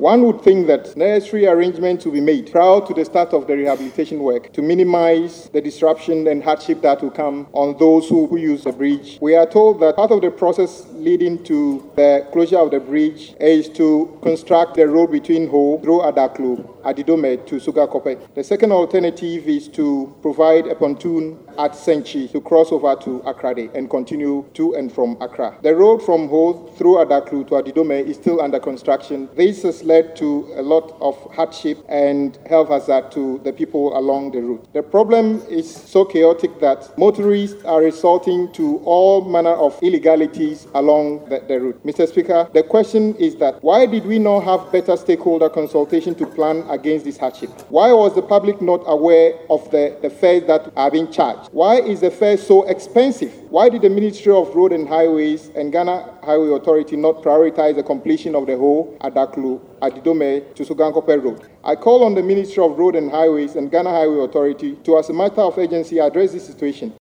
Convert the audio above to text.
One would think that necessary arrangements will be made prior to the start of the rehabilitation work to minimize the disruption and hardship that will come on those who use the bridge. We are told that part of the process leading to the closure of the bridge is to construct the road between Ho through Adaklu, Adidome to Sugakope. The second alternative is to provide a pontoon at Senchi to cross over to Accra and continue to and from Accra. The road from Ho through Adaklu to Adidome is still under construction. This has led to a lot of hardship and health hazard to the people along the route. The problem is so chaotic that motorists are resorting to all manner of illegalities along the route. Mr. Speaker, the question is that why did we not have better stakeholder consultation to plan against this hardship? Why was the public not aware of the fares that are being charged? Why is the fare so expensive? Why did the Ministry of Road and Highways and Ghana Highway Authority not prioritize the completion of the whole Adaklu, Adidome to Sugankope Road? I call on the Ministry of Road and Highways and Ghana Highway Authority to, as a matter of urgency, address this situation